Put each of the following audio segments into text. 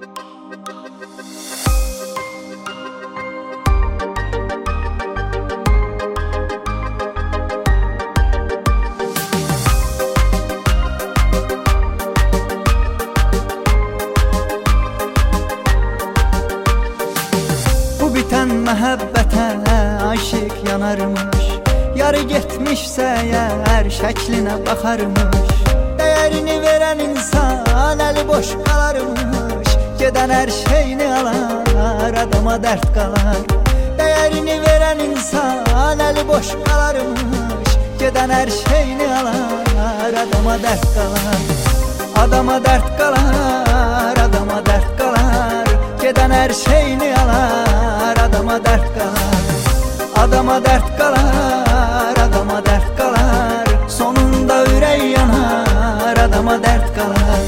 Məhəbbətə aşiq yanarmış, yarı getmişsə əgər şəklinə baxarmış. Dəyərini verən insan əli boş qalarmış, gedən hər şeyini alar, adama dərd qalar. Dəyərini verən insan əli boş qalarmış, gedən hər şeyini alar, adama dərd qalar. Adama dərd qalar, adama dərd qalar, gedən hər şeyini alar, adama dərd qalar. Adama dərd qalar, adama dərd qalar, sonunda ürək yanar, adama dərd qalar.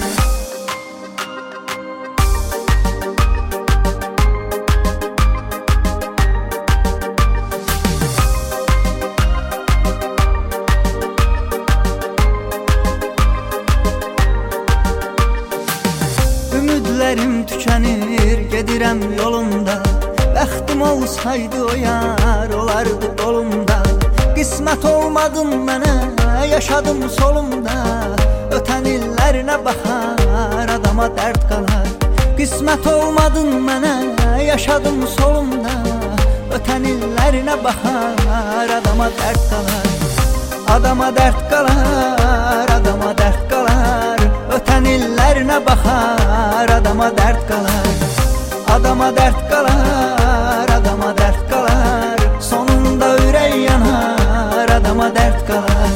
Ümidlərim tükənir, gedirəm yolunda. Bəxtim olsaydı o yar, olardı qolumda. Qismət olmadın mənə, yaşadım solumda. Ötən illərinə baxar, adama dərd qalar. Qismət olmadın mənə, yaşadım solumda. Ötən illərinə baxar, adama dərd qalar. Adama dərd qalar, adama dərd qalar, ötən illərinə baxar, adama dərd qalar. Adama dərd qalar, adama dərd qalar, sonunda ürək yanar, adama dərd qalar.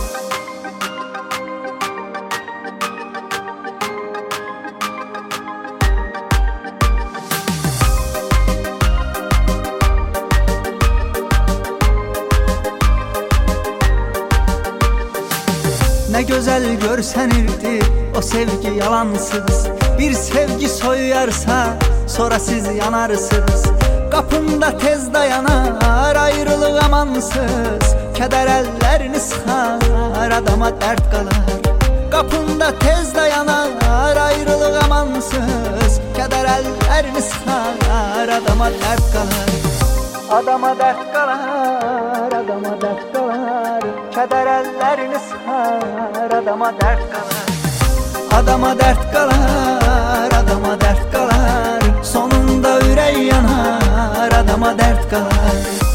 Nə gözəl görsənirdi o sevgi yalansız. Bir sevgi soyuyarsa sonra siz yanarsınız. Qapımda tez dayanar ayrılıq amansız. Kədər əllərini sıxar, adama dərd qalar. Qapımda tez dayanar ayrılıq amansız. Kədər əllərini sıxar, adama dərd qalar. Adama dərd qalar, adama dərd qalar, kədər əllərini sıxar, adama dərd qalar. Adama dərd qalar, adama dərd qalar, sonunda ürək yanar, adama dərd qalar.